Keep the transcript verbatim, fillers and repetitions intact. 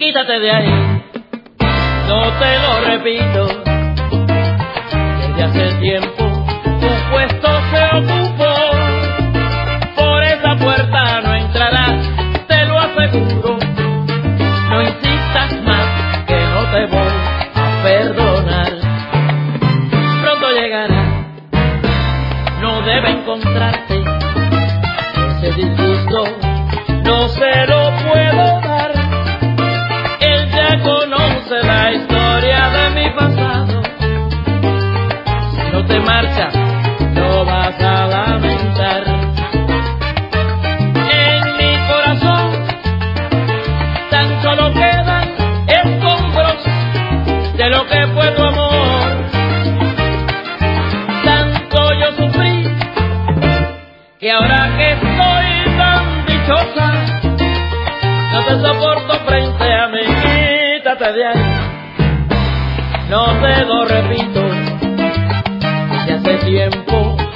quítate de ahí, no te lo repito. Desde hace tiempo tu puesto se ocupó, por esa puerta no entrarás, te lo aseguro. No insistas más, que no te voy a perdonar. Pronto llegará, no debe encontrarte, ese disgusto no se lo puedo dar. Él ya conoce la historia de mi pasado. Si no te marchas, no vas a lamentar. En mi corazón tan solo quedan escombros de lo que fue tu amor. Tanto yo sufrí que ahora que estoy tan dichosa, no te soporto frente a mí. Quítate de ahí, no te lo repito, desde hace tiempo